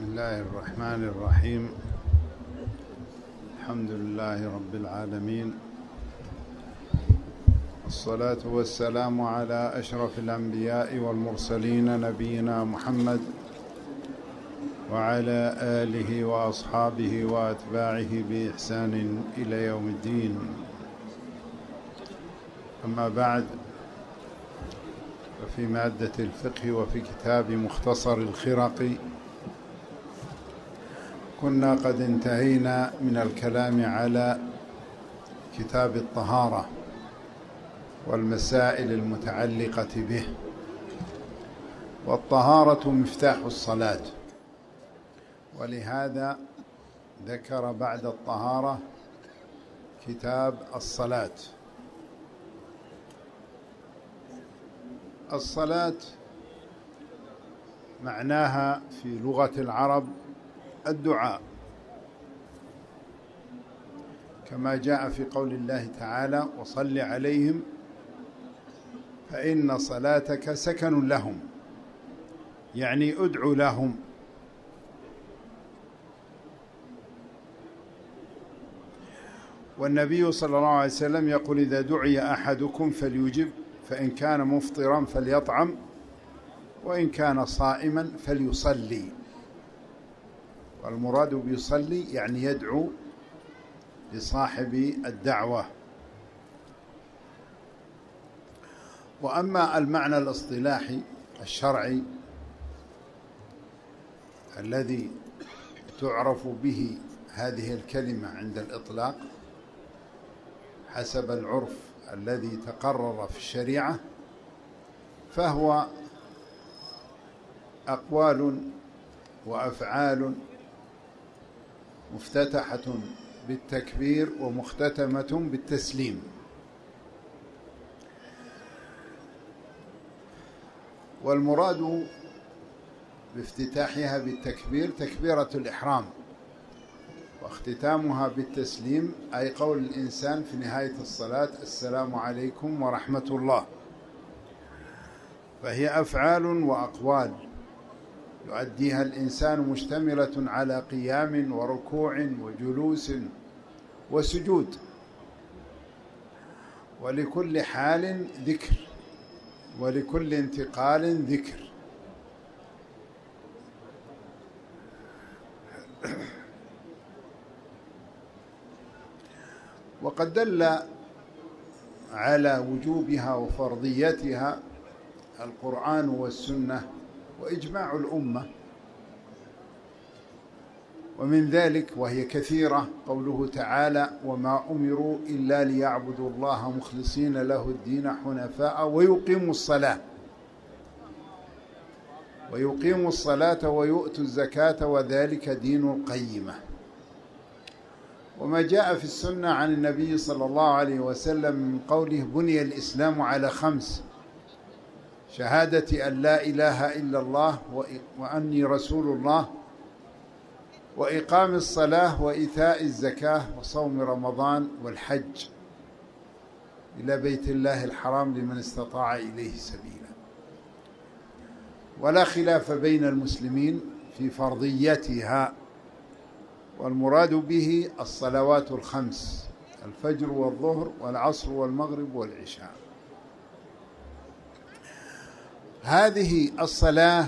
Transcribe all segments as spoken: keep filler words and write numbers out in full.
بسم الله الرحمن الرحيم. الحمد لله رب العالمين، الصلاة والسلام على أشرف الأنبياء والمرسلين نبينا محمد وعلى آله وأصحابه وأتباعه بإحسان إلى يوم الدين. أما بعد، ففي مادة الفقه وفي كتاب مختصر الخرقي كنا قد انتهينا من الكلام على كتاب الطهارة والمسائل المتعلقة به. والطهارة مفتاح الصلاة، ولهذا ذكر بعد الطهارة كتاب الصلاة. الصلاة معناها في لغة العرب الدعاء، كما جاء في قول الله تعالى: وصل عليهم فإن صلاتك سكن لهم، يعني ادعو لهم. والنبي صلى الله عليه وسلم يقول: إذا دعي أحدكم فليجب، فإن كان مفطرا فليطعم، وإن كان صائما فليصلي. والمراد بيصلي يعني يدعو لصاحب الدعوة. وأما المعنى الاصطلاحي الشرعي الذي تعرف به هذه الكلمة عند الإطلاق حسب العرف الذي تقرر في الشريعة، فهو أقوال وأفعال مفتتحة بالتكبير ومختتمة بالتسليم. والمراد بافتتاحها بالتكبير تكبيرة الإحرام، واختتامها بالتسليم أي قول الإنسان في نهاية الصلاة: السلام عليكم ورحمة الله. فهي أفعال وأقوال يؤديها الإنسان مشتملة على قيام وركوع وجلوس وسجود، ولكل حال ذكر، ولكل انتقال ذكر. وقد دل على وجوبها وفرضيتها القرآن والسنة وإجماع الأمة، ومن ذلك وهي كثيرة قوله تعالى: وما أمروا إلا ليعبدوا الله مخلصين له الدين حنفاء ويقيموا الصلاة ويقيموا الصلاة ويؤتوا الزكاة وذلك دين القيمة. وما جاء في السنة عن النبي صلى الله عليه وسلم من قوله: بني الإسلام على خمس: شهادة أن لا إله إلا الله وأني رسول الله، وإقام الصلاة وإيتاء الزكاة وصوم رمضان والحج إلى بيت الله الحرام لمن استطاع إليه سبيلا. ولا خلاف بين المسلمين في فرضيتها، والمراد به الصلوات الخمس: الفجر والظهر والعصر والمغرب والعشاء. هذه الصلاة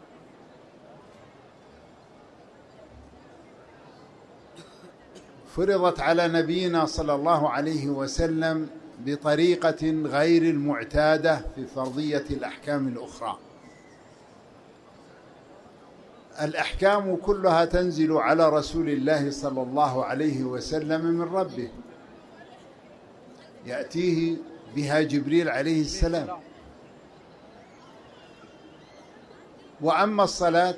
فرضت على نبينا صلى الله عليه وسلم بطريقة غير المعتادة في فرضية الأحكام الأخرى. الأحكام كلها تنزل على رسول الله صلى الله عليه وسلم من ربه، يأتيه بها جبريل عليه السلام. وأما الصلاة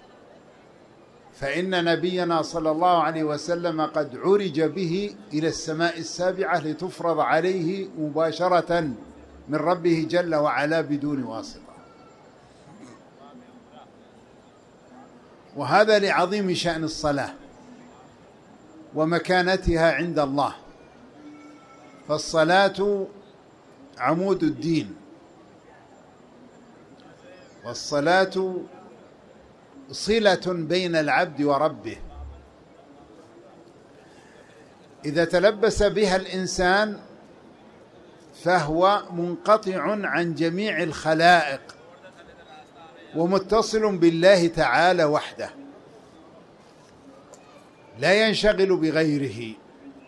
فإن نبينا صلى الله عليه وسلم قد عرج به إلى السماء السابعة لتفرض عليه مباشرة من ربه جل وعلا بدون واسطة، وهذا لعظيم شأن الصلاة ومكانتها عند الله. فالصلاة عمود الدين، والصلاة صلة بين العبد وربه، إذا تلبس بها الإنسان فهو منقطع عن جميع الخلائق ومتصل بالله تعالى وحده، لا ينشغل بغيره،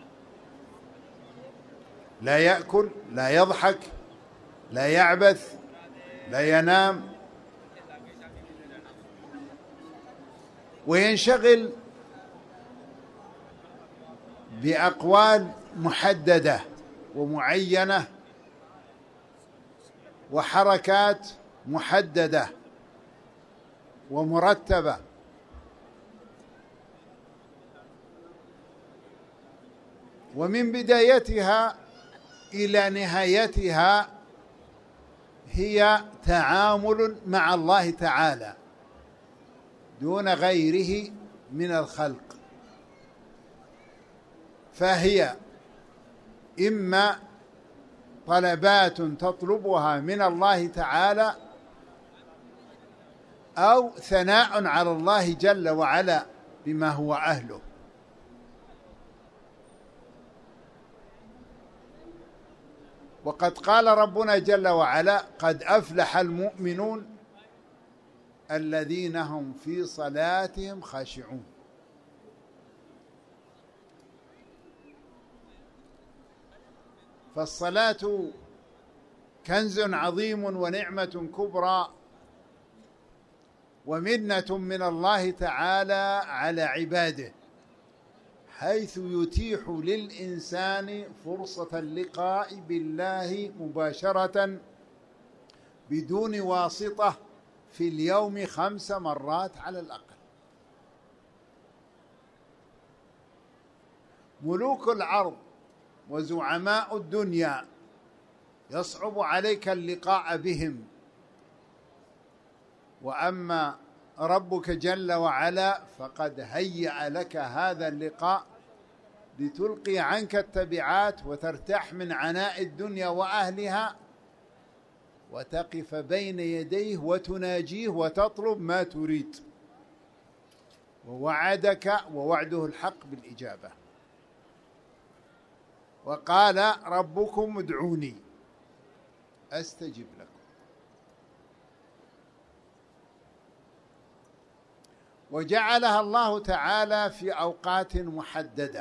لا يأكل، لا يضحك، لا يعبث، لا ينام، وينشغل بأقوال محددة ومعينة وحركات محددة ومرتبة، ومن بدايتها إلى نهايتها هي تعامل مع الله تعالى دون غيره من الخلق، فهي إما طلبات تطلبها من الله تعالى أو ثناء على الله جل وعلا بما هو أهله. وقد قال ربنا جل وعلا: قد أفلح المؤمنون الذين هم في صلاتهم خاشعون. فالصلاة كنز عظيم ونعمة كبرى ومنة من الله تعالى على عباده، حيث يتيح للإنسان فرصة اللقاء بالله مباشرة بدون واسطة في اليوم خمس مرات على الأقل. ملوك الأرض وزعماء الدنيا يصعب عليك اللقاء بهم، وأما ربك جل وعلا فقد هيأ لك هذا اللقاء لتلقي عنك التبعات وترتاح من عناء الدنيا وأهلها وتقف بين يديه وتناجيه وتطلب ما تريد، ووعدك ووعده الحق بالإجابة. وقال: ربكم ادعوني أستجب لكم. وجعلها الله تعالى في أوقات محددة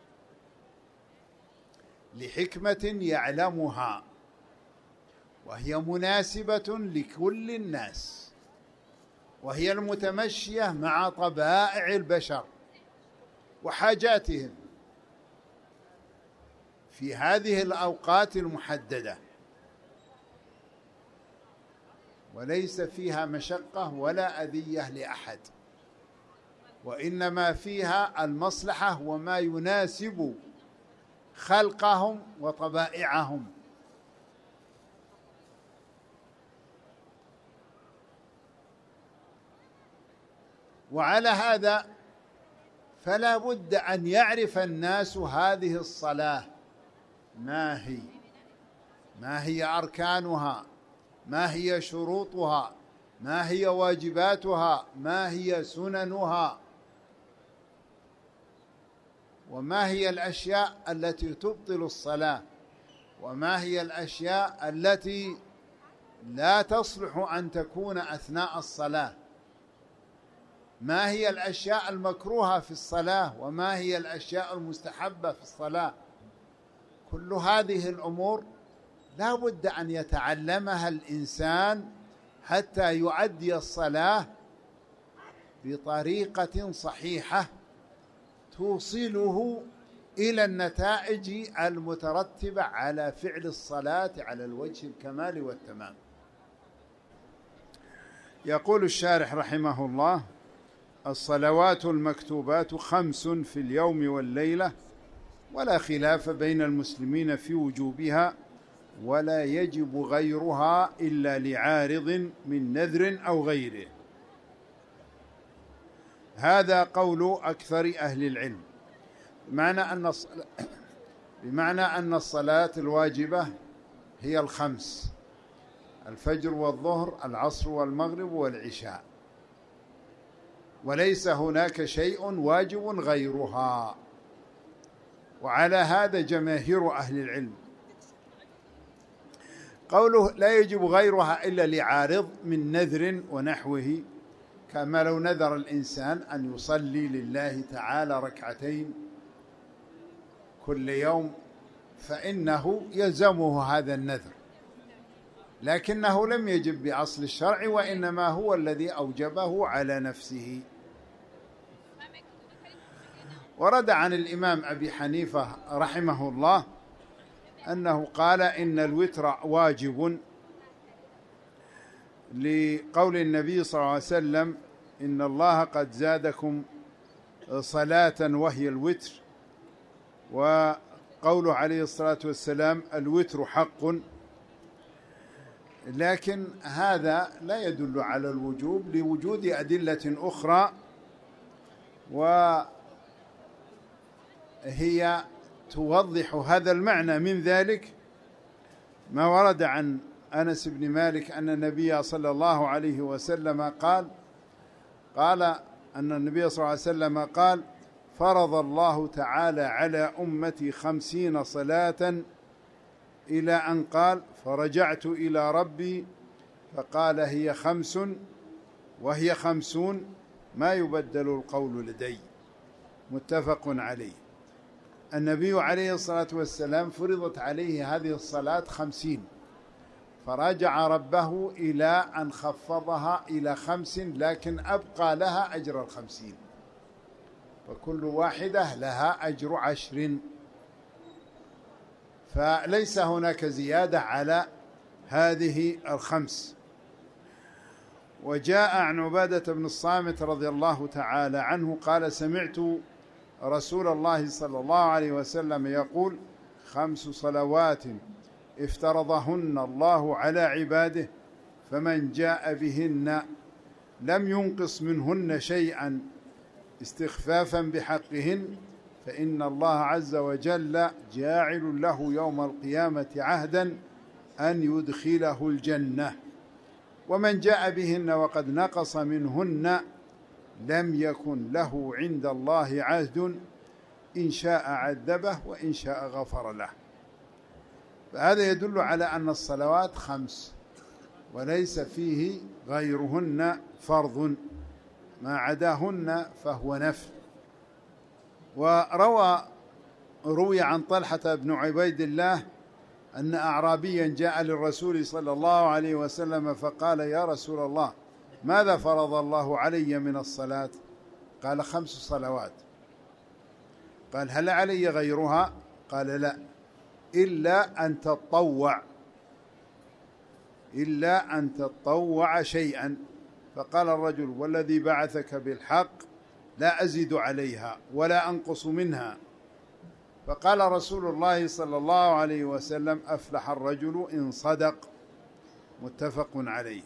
لحكمة يعلمها، وهي مناسبة لكل الناس، وهي المتمشية مع طبائع البشر وحاجاتهم في هذه الأوقات المحددة، وليس فيها مشقة ولا أذية لأحد، وإنما فيها المصلحة وما يناسب خلقهم وطبائعهم. وعلى هذا فلا بد أن يعرف الناس هذه الصلاة ما هي، ما هي أركانها، ما هي شروطها، ما هي واجباتها، ما هي سننها، وما هي الأشياء التي تبطل الصلاة، وما هي الأشياء التي لا تصلح أن تكون أثناء الصلاة، ما هي الأشياء المكروهة في الصلاة، وما هي الأشياء المستحبة في الصلاة. كل هذه الأمور لا بد أن يتعلمها الإنسان حتى يؤدي الصلاة بطريقة صحيحة توصله إلى النتائج المترتبة على فعل الصلاة على الوجه الكمال والتمام. يقول الشارح رحمه الله: الصلوات المكتوبات خمس في اليوم والليلة، ولا خلاف بين المسلمين في وجوبها، ولا يجب غيرها إلا لعارض من نذر أو غيره. هذا قول أكثر أهل العلم، بمعنى أن الصلاة بمعنى أن الصلاة الواجبة هي الخمس: الفجر والظهر، العصر والمغرب والعشاء. وليس هناك شيء واجب غيرها. وعلى هذا جماهير أهل العلم. قوله لا يجب غيرها إلا لعارض من نذر ونحوه، كما لو نذر الإنسان أن يصلي لله تعالى ركعتين كل يوم فإنه يلزمه هذا النذر، لكنه لم يجب بأصل الشرع، وإنما هو الذي أوجبه على نفسه. ورد عن الإمام أبي حنيفة رحمه الله أنه قال إن الوتر واجب لقول النبي صلى الله عليه وسلم إن الله قد زادكم صلاة وهي الوتر، وقوله عليه الصلاة والسلام الوتر حق. لكن هذا لا يدل على الوجوب لوجود أدلة أخرى، وهي توضح هذا المعنى. من ذلك ما ورد عن أنس بن مالك أن النبي صلى الله عليه وسلم قال قال أن النبي صلى الله عليه وسلم قال فرض الله تعالى على أمتي خمسين صلاة، إلى أن قال فرجعت إلى ربي فقال هي خمس وهي خمسون ما يبدل القول لدي. متفق عليه. النبي عليه الصلاة والسلام فرضت عليه هذه الصلاة خمسين، فرجع ربه إلى أن خفضها إلى خمس، لكن أبقى لها أجر الخمسين، فكل واحدة لها أجر عشر، فليس هناك زيادة على هذه الخمس. وجاء عن عبادة بن الصامت رضي الله تعالى عنه قال سمعت رسول الله صلى الله عليه وسلم يقول خمس صلوات افترضهن الله على عباده فمن جاء بهن لم ينقص منهن شيئا استخفافا بحقهن فإن الله عز وجل جاعل له يوم القيامة عهدا أن يدخله الجنة، ومن جاء بهن وقد نقص منهن لم يكن له عند الله عهد إن شاء عذبه وإن شاء غفر له. فهذا يدل على أن الصلوات خمس وليس فيه غيرهن فرض، ما عداهن فهو نفل. وروى روي عن طلحة بن عبيد الله أن أعرابيا جاء للرسول صلى الله عليه وسلم فقال يا رسول الله ماذا فرض الله علي من الصلاة؟ قال خمس صلوات. قال هل علي غيرها؟ قال لا، إلا أن تطوع إلا أن تطوع شيئا. فقال الرجل والذي بعثك بالحق لا أزيد عليها ولا أنقص منها. فقال رسول الله صلى الله عليه وسلم أفلح الرجل إن صدق. متفق عليه.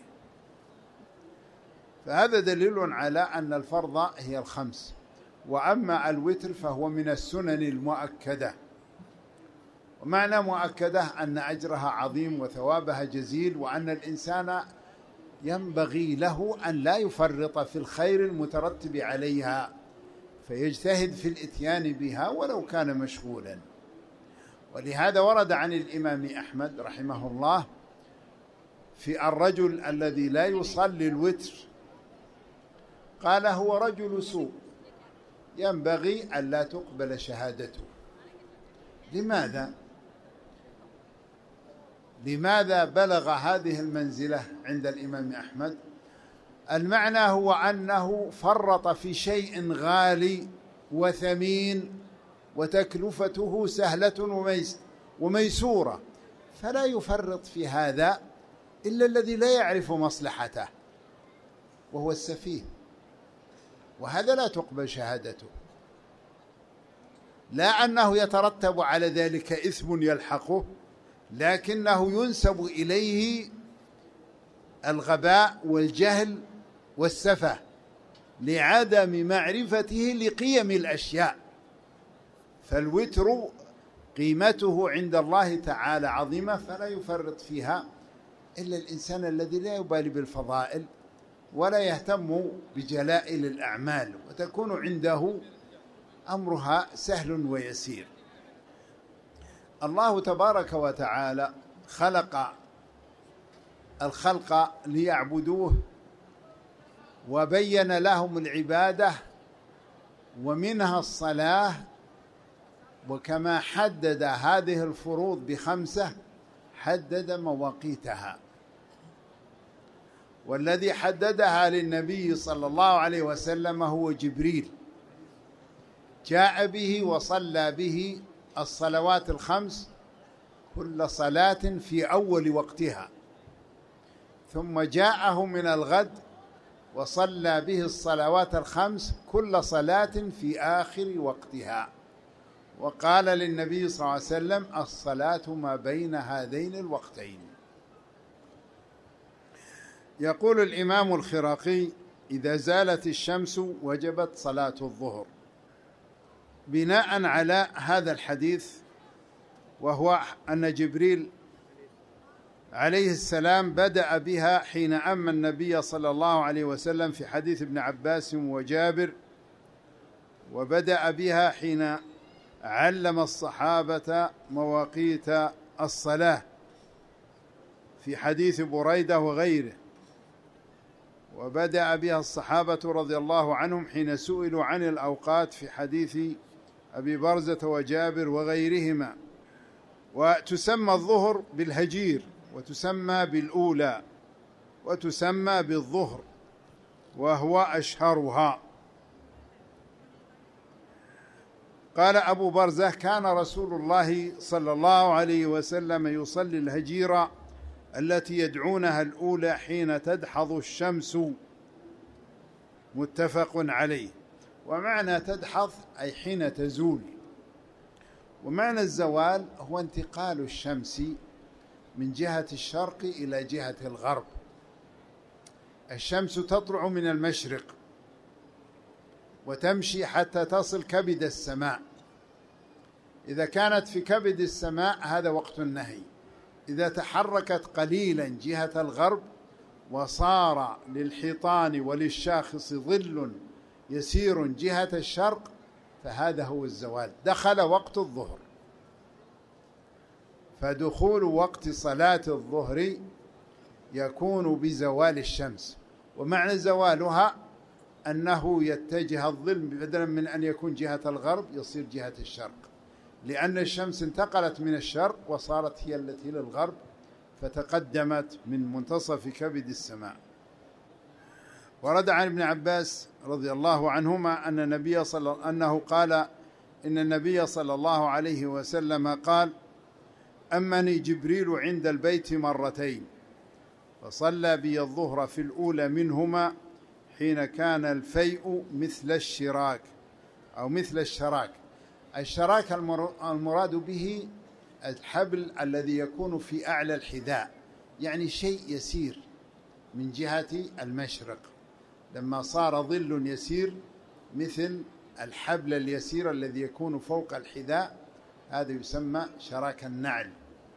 فهذا دليل على أن الفرض هي الخمس، وأما الوتر فهو من السنن المؤكدة. ومعنى مؤكدة أن أجرها عظيم وثوابها جزيل، وأن الإنسان ينبغي له أن لا يفرط في الخير المترتب عليها، فيجتهد في الإتيان بها ولو كان مشغولا. ولهذا ورد عن الإمام أحمد رحمه الله في الرجل الذي لا يصلي الوتر قال هو رجل سوء ينبغي أن لا تقبل شهادته. لماذا؟ لماذا بلغ هذه المنزلة عند الإمام أحمد؟ المعنى هو أنه فرط في شيء غالي وثمين وتكلفته سهلة وميسورة، فلا يفرط في هذا إلا الذي لا يعرف مصلحته وهو السفيه، وهذا لا تقبل شهادته. لا أنه يترتب على ذلك إثم يلحقه، لكنه ينسب إليه الغباء والجهل والسفه لعدم معرفته لقيم الأشياء. فالوتر قيمته عند الله تعالى عظيمة، فلا يفرط فيها إلا الإنسان الذي لا يبالي بالفضائل ولا يهتم بجلائل الأعمال، وتكون عنده أمرها سهل ويسير. الله تبارك وتعالى خلق الخلق ليعبدوه، وبين لهم العبادة ومنها الصلاة، وكما حدد هذه الفروض بخمسة حدد مواقيتها، والذي حددها للنبي صلى الله عليه وسلم هو جبريل، جاء به وصلى به الصلوات الخمس كل صلاة في أول وقتها، ثم جاءه من الغد وصلى به الصلوات الخمس كل صلاة في آخر وقتها، وقال للنبي صلى الله عليه وسلم: الصلاة ما بين هذين الوقتين. يقول الإمام الخراقي: إذا زالت الشمس وجبت صلاة الظهر، بناء على هذا الحديث، وهو أن جبريل عليه السلام بدأ بها حين أمن النبي صلى الله عليه وسلم في حديث ابن عباس وجابر، وبدأ بها حين علم الصحابة مواقيت الصلاة في حديث بريدة وغيره، وبدأ بها الصحابة رضي الله عنهم حين سئلوا عن الأوقات في حديث أبي برزة وجابر وغيرهما. وتسمى الظهر بالهجير، وتسمى بالأولى، وتسمى بالظهر، وهو أشهرها. قال أبو برزة: كان رسول الله صلى الله عليه وسلم يصلي الهجيرة التي يدعونها الأولى حين تدحض الشمس، متفق عليه. ومعنى تدحض أي حين تزول، ومعنى الزوال هو انتقال الشمس من جهة الشرق إلى جهة الغرب. الشمس تطلع من المشرق وتمشي حتى تصل كبد السماء، إذا كانت في كبد السماء هذا وقت النهي. إذا تحركت قليلا جهة الغرب وصار للحيطان وللشاخص ظل يسير جهة الشرق فهذا هو الزوال، دخل وقت الظهر. فدخول وقت صلاة الظهر يكون بزوال الشمس، ومعنى زوالها أنه يتجه الظل بدلا من أن يكون جهة الغرب يصير جهة الشرق، لأن الشمس انتقلت من الشرق وصارت هي التي للغرب، فتقدمت من منتصف كبد السماء. ورد عن ابن عباس رضي الله عنهما أن النبي صلى أنه قال إن النبي صلى الله عليه وسلم قال: أمني جبريل عند البيت مرتين، فصلى بي الظهر في الأولى منهما حين كان الفيء مثل الشراك أو مثل الشراك. الشراك المراد به الحبل الذي يكون في أعلى الحذاء، يعني شيء يسير من جهة المشرق، لما صار ظل يسير مثل الحبل اليسير الذي يكون فوق الحذاء، هذا يسمى شراك النعل.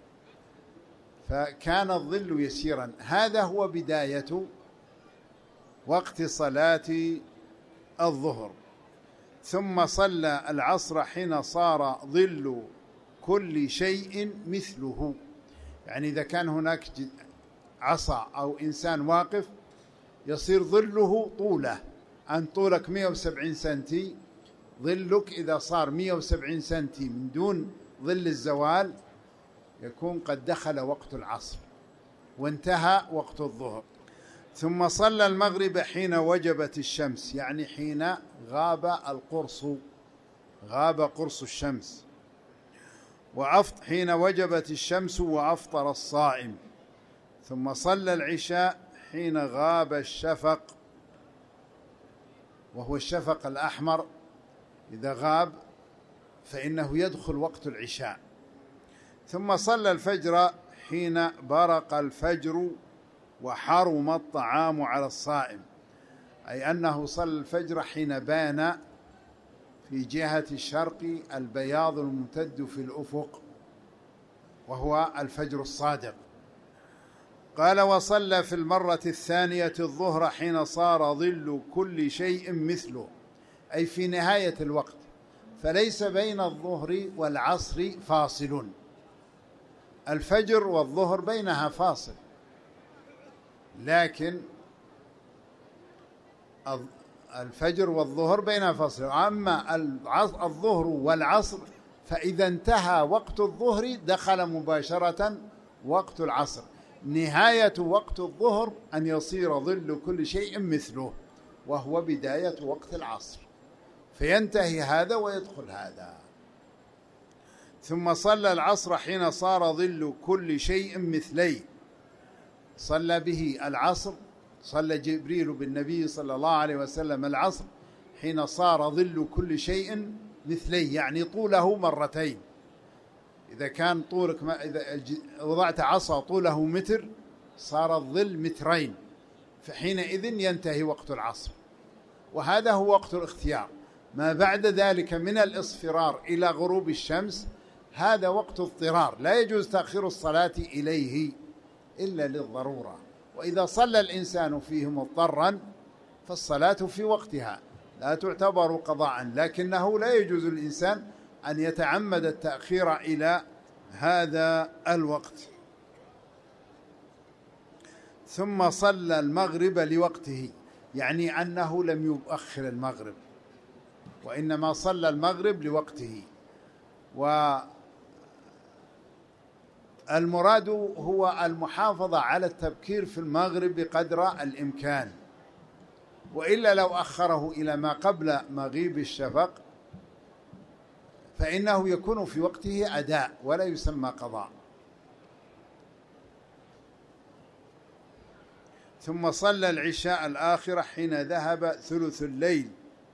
فكان الظل يسيرا. هذا هو بداية وقت صلاة الظهر. ثم صلى العصر حين صار ظل كل شيء مثله، يعني إذا كان هناك عصا أو إنسان واقف يصير ظله طوله، أن طولك مئة وسبعين سنتي، ظلك إذا صار مئة وسبعين سنتي من دون ظل الزوال يكون قد دخل وقت العصر وانتهى وقت الظهر. ثم صلى المغرب حين وجبت الشمس، يعني حين غاب القرص، غاب قرص الشمس، وأفط حين وجبت الشمس وأفطر الصائم. ثم صلى العشاء حين غاب الشفق، وهو الشفق الأحمر، إذا غاب فإنه يدخل وقت العشاء. ثم صلى الفجر حين برق الفجر وحرم الطعام على الصائم، أي أنه صلى الفجر حين بان في جهة الشرق البياض الممتد في الأفق، وهو الفجر الصادق. قال: وصلى في المرة الثانية الظهر حين صار ظل كل شيء مثله، أي في نهاية الوقت، فليس بين الظهر والعصر فاصل. الفجر والظهر بينها فاصل، لكن الفجر والظهر بينها فاصل. أما الظهر والعصر فإذا انتهى وقت الظهر دخل مباشرة وقت العصر. نهاية وقت الظهر أن يصير ظل كل شيء مثله، وهو بداية وقت العصر، فينتهي هذا ويدخل هذا. ثم صلى العصر حين صار ظل كل شيء مثليه، صلى به العصر، صلى جبريل بالنبي صلى الله عليه وسلم العصر حين صار ظل كل شيء مثليه، يعني طوله مرتين. إذا كان طولك ما إذا وضعت عصا طوله متر صار الظل مترين، فحينئذ ينتهي وقت العصر، وهذا هو وقت الاختيار. ما بعد ذلك من الإصفرار إلى غروب الشمس هذا وقت اضطرار، لا يجوز تأخير الصلاة إليه إلا للضرورة، وإذا صلى الإنسان فيه مضطرا فالصلاة في وقتها لا تعتبر قضاء، لكنه لا يجوز للإنسان أن يتعمد التأخير إلى هذا الوقت. ثم صلى المغرب لوقته، يعني أنه لم يؤخر المغرب، وإنما صلى المغرب لوقته. والمراد هو المحافظة على التبكير في المغرب بقدر الإمكان، وإلا لو أخره إلى ما قبل مغيب الشفق فإنه يكون في وقته أداء ولا يسمى قضاء. ثم صلى العشاء الآخرة حين ذهب ثلث الليل،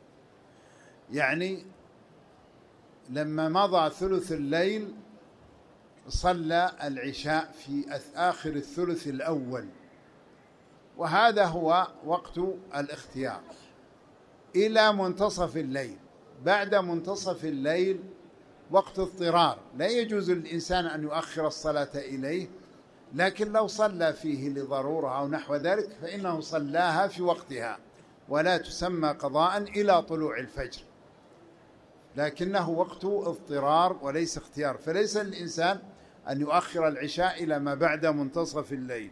يعني لما مضى ثلث الليل صلى العشاء في آخر الثلث الأول، وهذا هو وقت الاختيار إلى منتصف الليل. بعد منتصف الليل وقت اضطرار، لا يجوز للإنسان أن يؤخر الصلاة إليه، لكن لو صلى فيه لضرورة أو نحو ذلك فإنه صلاها في وقتها ولا تسمى قضاء إلى طلوع الفجر، لكنه وقت اضطرار وليس اختيار، فليس للإنسان أن يؤخر العشاء إلى ما بعد منتصف الليل.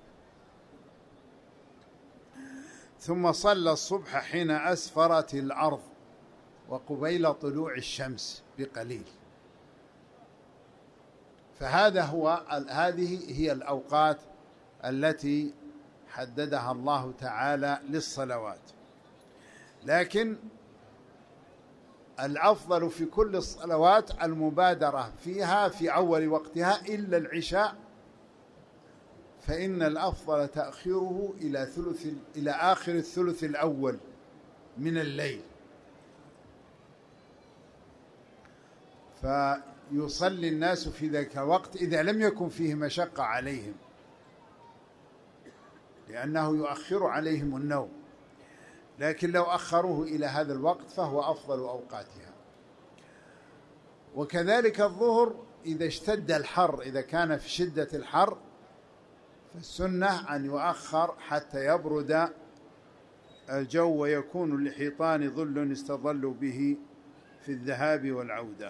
ثم صلى الصبح حين أسفرت الأرض وقبيل طلوع الشمس بقليل. فهذا هو هذه هي الأوقات التي حددها الله تعالى للصلوات، لكن الأفضل في كل الصلوات المبادرة فيها في أول وقتها إلا العشاء، فإن الأفضل تأخيره إلى ثلث إلى آخر الثلث الأول من الليل، فيصلي الناس في ذلك الوقت إذا لم يكن فيه مشقة عليهم، لأنه يؤخر عليهم النوم. لكن لو أخروه إلى هذا الوقت فهو أفضل أوقاتها. وكذلك الظهر إذا اشتد الحر، إذا كان في شدة الحر فالسنة أن يؤخر حتى يبرد الجو ويكون للحيطان ظل يستظل به في الذهاب والعودة.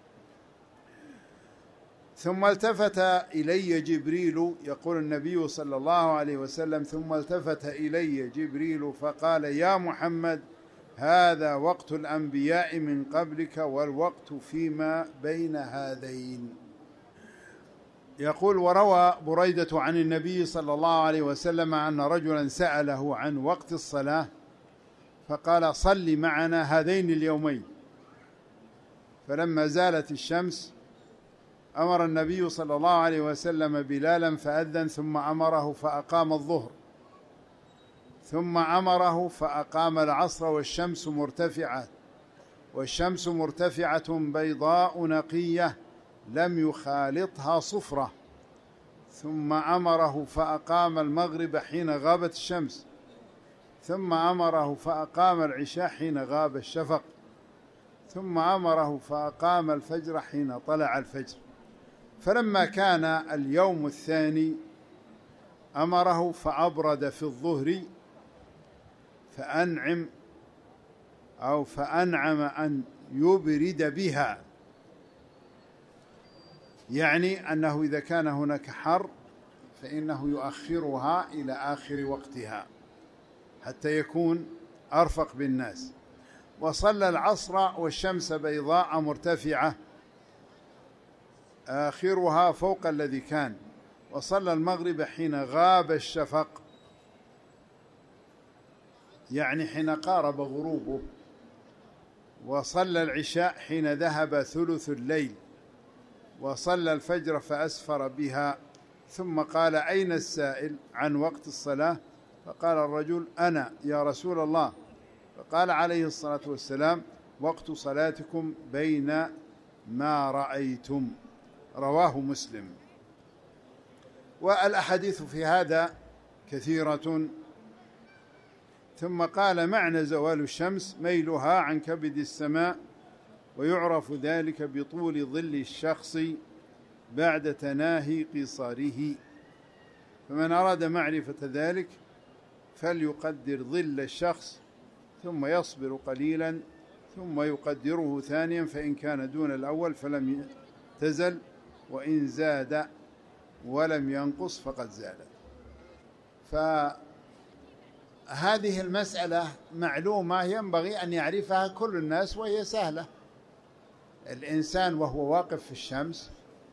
ثم التفت إلي جبريل، يقول النبي صلى الله عليه وسلم: ثم التفت إلي جبريل فقال: يا محمد، هذا وقت الأنبياء من قبلك والوقت فيما بين هذين. يقول: وروى بريدة عن النبي صلى الله عليه وسلم أن رجلا سأله عن وقت الصلاة فقال: صل معنا هذين اليومين. فلما زالت الشمس أمر النبي صلى الله عليه وسلم بلالا فأذن، ثم أمره فأقام الظهر، ثم أمره فأقام العصر والشمس مرتفعة والشمس مرتفعة بيضاء نقية لم يخالطها صفرة، ثم أمره فأقام المغرب حين غابت الشمس، ثم أمره فأقام العشاء حين غاب الشفق، ثم أمره فأقام الفجر حين طلع الفجر. فلما كان اليوم الثاني أمره فأبرد في الظهر فأنعم أو فأنعم أن يبرد بها، يعني أنه إذا كان هناك حر فإنه يؤخرها إلى آخر وقتها حتى يكون أرفق بالناس. وصلى العصر والشمس بيضاء مرتفعة آخرها فوق الذي كان، وصلى المغرب حين غاب الشفق، يعني حين قارب غروبه، وصلى العشاء حين ذهب ثلث الليل، وصلى الفجر فأسفر بها. ثم قال: أين السائل عن وقت الصلاة؟ فقال الرجل: أنا يا رسول الله. فقال عليه الصلاة والسلام: وقت صلاتكم بين ما رأيتم. رواه مسلم. والأحاديث في هذا كثيرة. ثم قال: معنى زوال الشمس ميلها عن كبد السماء، ويعرف ذلك بطول ظل الشخص بعد تناهي قصاره، فمن أراد معرفة ذلك فليقدر ظل الشخص ثم يصبر قليلا ثم يقدره ثانيا، فإن كان دون الأول فلم تزل، وإن زاد ولم ينقص فقد زالت. فهذه المسألة معلومة ينبغي أن يعرفها كل الناس، وهي سهلة. الإنسان وهو واقف في الشمس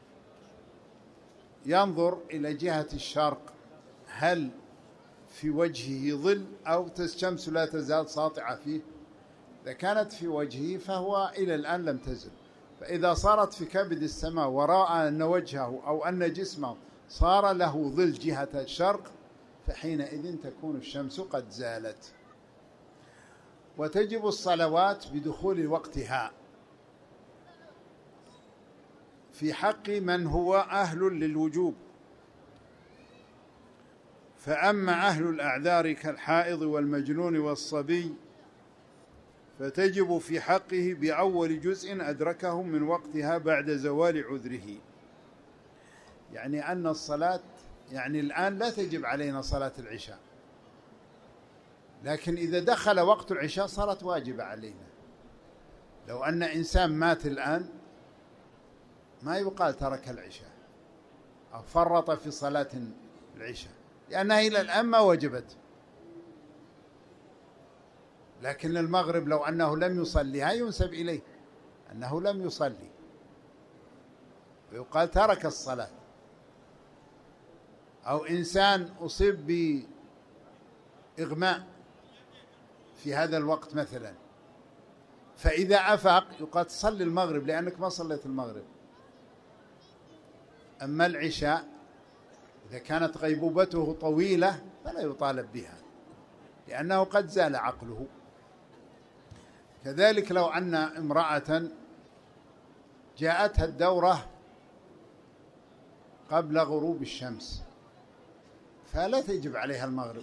ينظر إلى جهة الشرق، هل في وجهه ظل أو الشمس لا تزال ساطعة فيه؟ إذا كانت في وجهه فهو إلى الآن لم تزل. فإذا صارت في كبد السماء ورأى أن وجهه أو أن جسمه صار له ظل جهة الشرق، فحينئذ تكون الشمس قد زالت. وتجب الصلوات بدخول وقتها في حق من هو أهل للوجوب. فأما أهل الأعذار كالحائض والمجنون والصبي فتجب في حقه بأول جزء أدركه من وقتها بعد زوال عذره. يعني أن الصلاة، يعني الآن لا تجب علينا صلاة العشاء، لكن إذا دخل وقت العشاء صارت واجبة علينا. لو أن إنسان مات الآن ما يقال ترك العشاء أو فرط في صلاة العشاء، لأنها إلى الآن ما وجبت. لكن المغرب لو أنه لم يصليها ينسب إليه أنه لم يصلي ويقال ترك الصلاة. أو إنسان أصيب بإغماء في هذا الوقت مثلا، فإذا أفاق يقال تصلي المغرب لأنك ما صليت المغرب. أما العشاء إذا كانت غيبوبته طويلة فلا يطالب بها لأنه قد زال عقله. كذلك لو أن امرأة جاءتها الدورة قبل غروب الشمس فلا تجب عليها المغرب،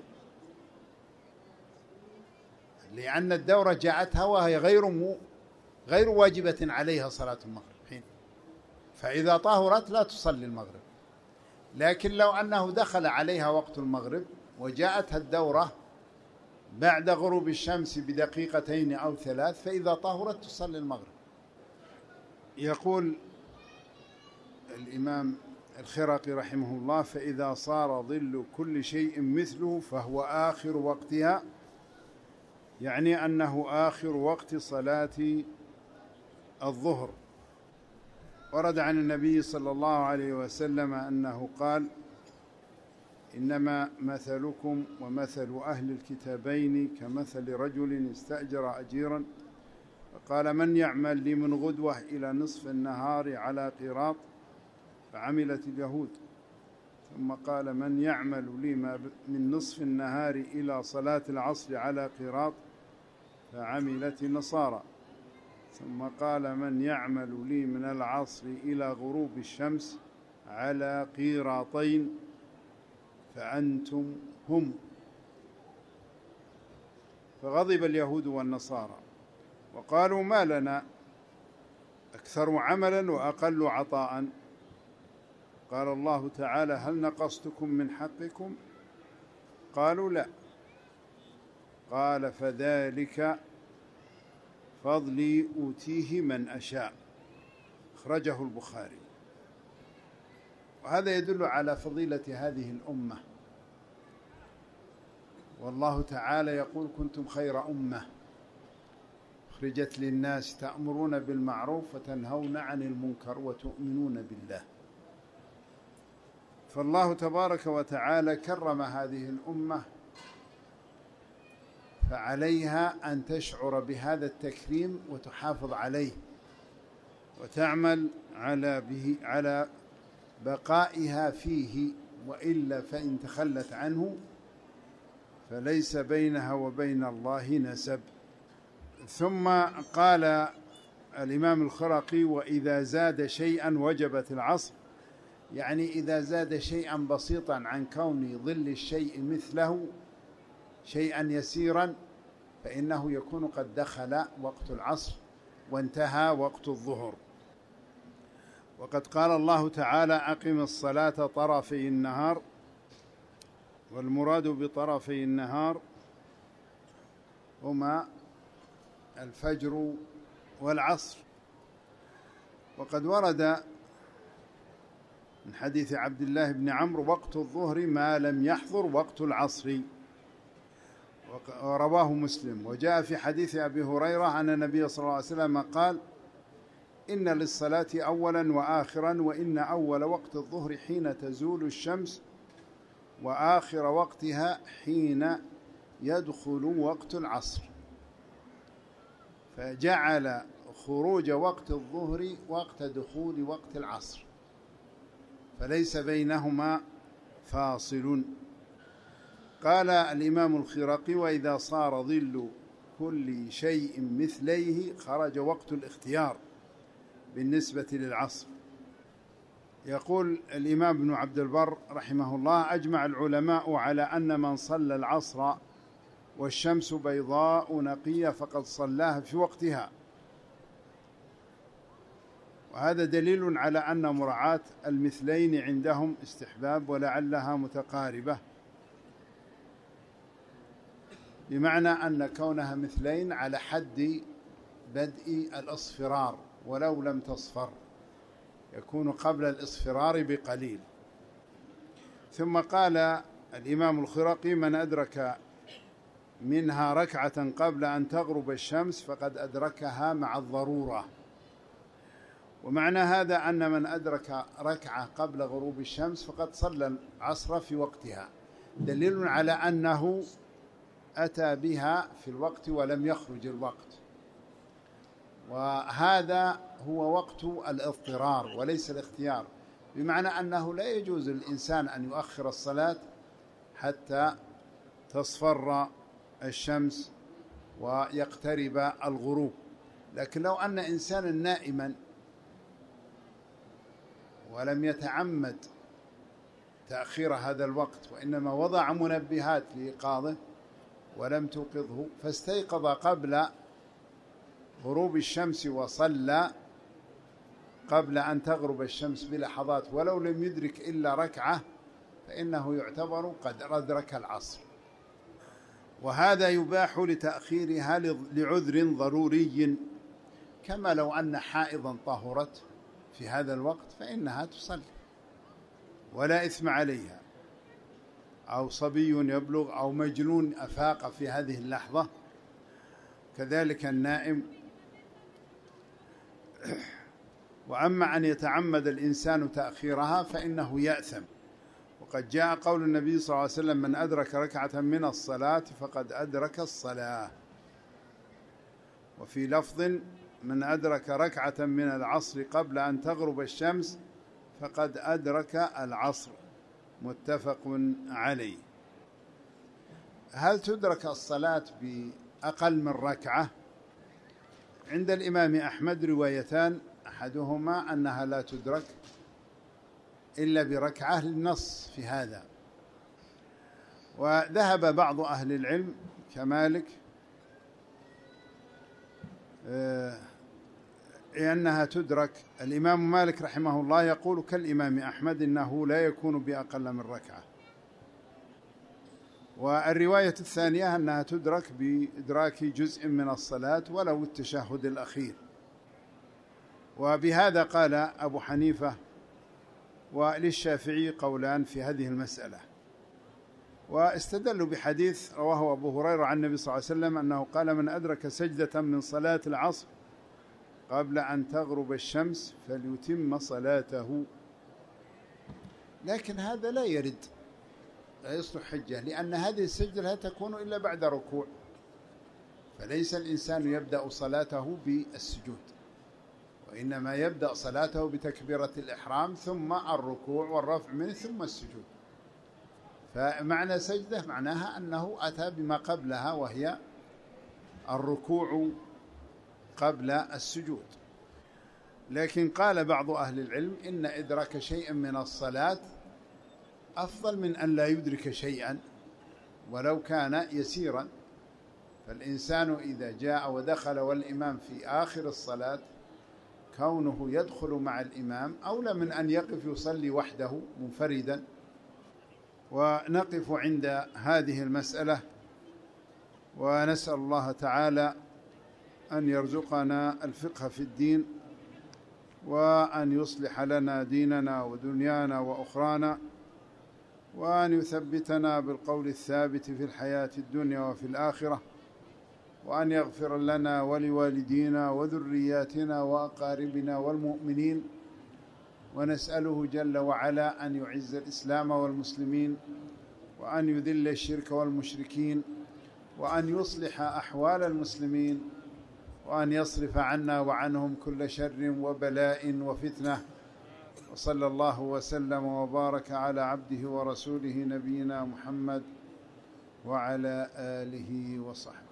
لأن الدورة جاءتها وهي غير غير واجبة عليها صلاة المغرب حين، فإذا طهرت لا تصلي المغرب. لكن لو أنه دخل عليها وقت المغرب وجاءتها الدورة بعد غروب الشمس بدقيقتين أو ثلاث فإذا طهرت تصلي المغرب. يقول الإمام الخرقي رحمه الله: فإذا صار ظل كل شيء مثله فهو آخر وقتها، يعني أنه آخر وقت صلاة الظهر. ورد عن النبي صلى الله عليه وسلم أنه قال: إنما مثلكم ومثل أهل الكتابين كمثل رجل استأجر أجيرا فقال: من يعمل لي من غدوة إلى نصف النهار على قيراط؟ فعملت اليهود. ثم قال: من يعمل لي من نصف النهار إلى صلاة العصر على قيراط؟ فعملت النصارى. ثم قال: من يعمل لي من العصر إلى غروب الشمس على قيراطين؟ فأنتم هم. فغضب اليهود والنصارى وقالوا: ما لنا أكثر عملا وأقل عطاء؟ قال الله تعالى: هل نقصتكم من حقكم؟ قالوا لا. قال فذلك فضلي أوتيه من أشاء، أخرجه البخاري. وهذا يدل على فضيلة هذه الأمة، والله تعالى يقول كنتم خير أمة أخرجت للناس تأمرون بالمعروف وتنهون عن المنكر وتؤمنون بالله. فالله تبارك وتعالى كرم هذه الأمة، فعليها أن تشعر بهذا التكريم وتحافظ عليه وتعمل على به على بقائها فيه، وإلا فإن تخلت عنه فليس بينها وبين الله نسب. ثم قال الإمام الخرقي: وإذا زاد شيئا وجبت العصر، يعني إذا زاد شيئا بسيطا عن كون ظل الشيء مثله شيئا يسيرا فإنه يكون قد دخل وقت العصر وانتهى وقت الظهر. وقد قال الله تعالى: أقم الصلاة طرفي النهار، والمراد بطرفي النهار هما الفجر والعصر. وقد ورد من حديث عبد الله بن عمرو: وقت الظهر ما لم يحضر وقت العصر، ورواه مسلم. وجاء في حديث أبي هريرة أن النبي صلى الله عليه وسلم قال: إن للصلاة أولا وآخرا، وإن أول وقت الظهر حين تزول الشمس، وآخر وقتها حين يدخل وقت العصر. فجعل خروج وقت الظهر وقت دخول وقت العصر، فليس بينهما فاصل. قال الإمام الخرقي: وإذا صار ظل كل شيء مثليه خرج وقت الاختيار بالنسبة للعصر. يقول الإمام ابن عبد البر رحمه الله: أجمع العلماء على أن من صلى العصر والشمس بيضاء نقية فقد صلاها في وقتها، وهذا دليل على أن مراعاة المثلين عندهم استحباب، ولعلها متقاربة، بمعنى أن كونها مثلين على حد بدء الإصفرار، ولو لم تصفر يكون قبل الإصفرار بقليل. ثم قال الإمام الخرقي: من أدرك منها ركعة قبل أن تغرب الشمس فقد أدركها مع الضرورة. ومعنى هذا أن من أدرك ركعة قبل غروب الشمس فقد صلى العصر في وقتها، دليل على أنه أتى بها في الوقت ولم يخرج الوقت، وهذا هو وقت الاضطرار وليس الاختيار، بمعنى أنه لا يجوز للإنسان أن يؤخر الصلاة حتى تصفر الشمس ويقترب الغروب. لكن لو أن إنسانا نائما ولم يتعمد تأخير هذا الوقت، وإنما وضع منبهات لإيقاظه ولم توقظه، فاستيقظ قبل غروب الشمس وصلى قبل أن تغرب الشمس بلحظات ولو لم يدرك إلا ركعة، فإنه يعتبر قد أدرك العصر. وهذا يباح لتأخيرها لعذر ضروري، كما لو أن حائضا طهرت في هذا الوقت فإنها تصلي ولا إثم عليها، أو صبي يبلغ، أو مجنون أفاق في هذه اللحظة، كذلك النائم. وأما أن يتعمد الإنسان تأخيرها فإنه يأثم. وقد جاء قول النبي صلى الله عليه وسلم: من أدرك ركعة من الصلاة فقد أدرك الصلاة. وفي لفظ: من أدرك ركعة من العصر قبل أن تغرب الشمس فقد أدرك العصر، متفق عليه. هل تدرك الصلاة بأقل من ركعة؟ عند الإمام أحمد روايتان، أحدهما أنها لا تدرك إلا بركعة، للنص في هذا. وذهب بعض أهل العلم كمالك لأنها تدرك. الإمام مالك رحمه الله يقول كالإمام أحمد إنه لا يكون بأقل من ركعة. والرواية الثانية أنها تدرك بإدراك جزء من الصلاة ولو التشهد الأخير. وبهذا قال أبو حنيفة، وللشافعي قولان في هذه المسألة. واستدلوا بحديث رواه أبو هريرة عن النبي صلى الله عليه وسلم أنه قال: من أدرك سجدة من صلاة العصر قبل أن تغرب الشمس فليتم صلاته. لكن هذا لا يرد، لا يصلح حجة، لأن هذه السجدة لا تكون إلا بعد ركوع، فليس الإنسان يبدأ صلاته بالسجود، وإنما يبدأ صلاته بتكبيرة الإحرام ثم الركوع والرفع منه ثم السجود. فمعنى سجدة معناها أنه أتى بما قبلها وهي الركوع قبل السجود. لكن قال بعض أهل العلم إن إدراك شيء من الصلاة أفضل من أن لا يدرك شيئا ولو كان يسيرا. فالإنسان إذا جاء ودخل والإمام في آخر الصلاة، كونه يدخل مع الإمام أولى من أن يقف يصلي وحده منفردا. ونقف عند هذه المسألة، ونسأل الله تعالى أن يرزقنا الفقه في الدين، وأن يصلح لنا ديننا ودنيانا وأخرانا، وأن يثبتنا بالقول الثابت في الحياة الدنيا وفي الآخرة، وأن يغفر لنا ولوالدينا وذرياتنا وأقاربنا والمؤمنين. ونسأله جل وعلا أن يعز الإسلام والمسلمين، وأن يذل الشرك والمشركين، وأن يصلح أحوال المسلمين، وأن يصرف عنا وعنهم كل شر وبلاء وفتنة. وصلى الله وسلم وبارك على عبده ورسوله نبينا محمد وعلى آله وصحبه.